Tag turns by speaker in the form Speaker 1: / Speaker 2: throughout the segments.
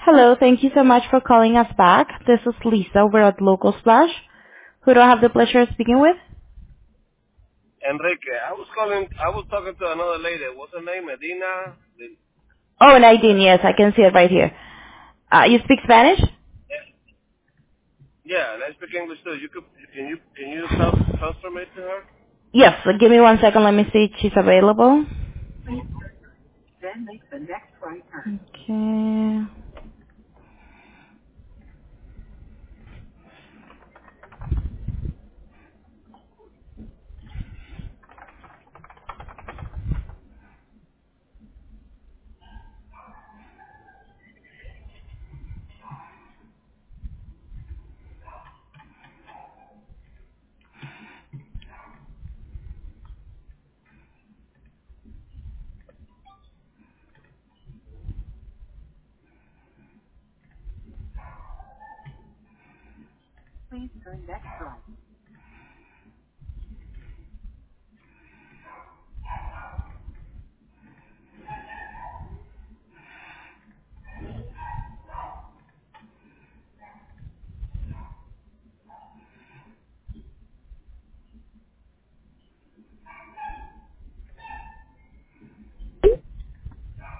Speaker 1: Hello. Thank you so much for calling us back. This is Lisa. We're at Local Splash. Who do I have the pleasure of speaking with?
Speaker 2: Enrique, I was talking to another lady. What's her name? Medina?
Speaker 1: Oh, Nadine. Yes, I can see it right here. You speak Spanish?
Speaker 2: Yeah, and I speak English too. Can you transfer me to her?
Speaker 1: Yes. Give me 1 second. Let me see if she's available. Okay.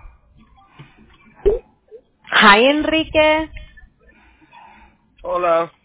Speaker 1: Hi, Enrique.
Speaker 2: Hola.